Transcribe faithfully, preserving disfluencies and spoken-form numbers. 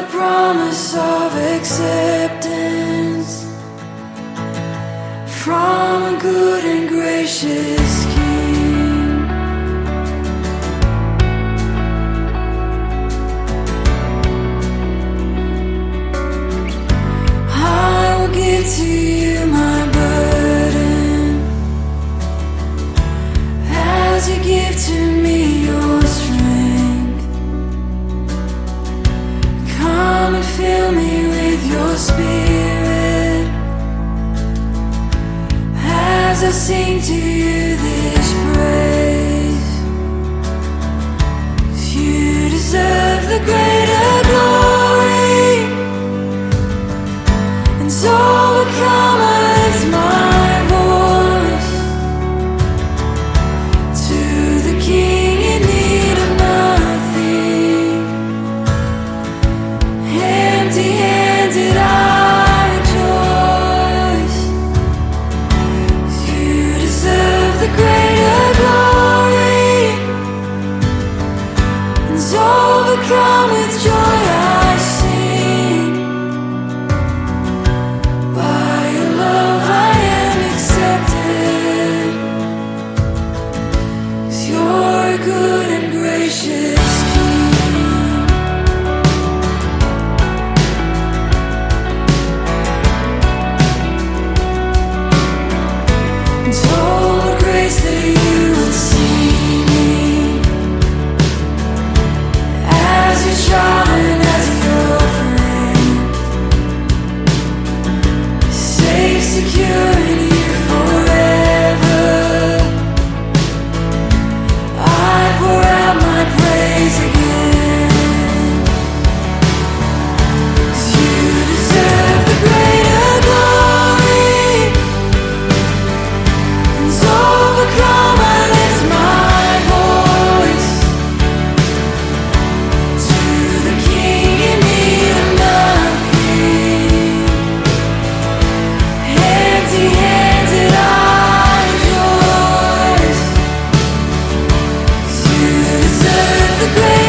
the promise of acceptance from a good and gracious King. I will give to you my burden as you give to me your strength. Come and fill me with your spirit as I sing to you this praise. 'Cause you deserve the greater glory, and so overcometh my voice to the King in need of nothing. Empty-handed I rejoice. 'Cause you deserve the greater glory, and so overcome with joy I sing. By your love I am accepted, 'cause you're a good and gracious King. And told grace that you would see me as your child and as your friend, safe, secure in you forever. I pour out my praise again, 'cause you deserve the greater glory, and so overcome I lift my voice to the King in need of nothing. Empty-handed I rejoice. 'Cause you deserve the greater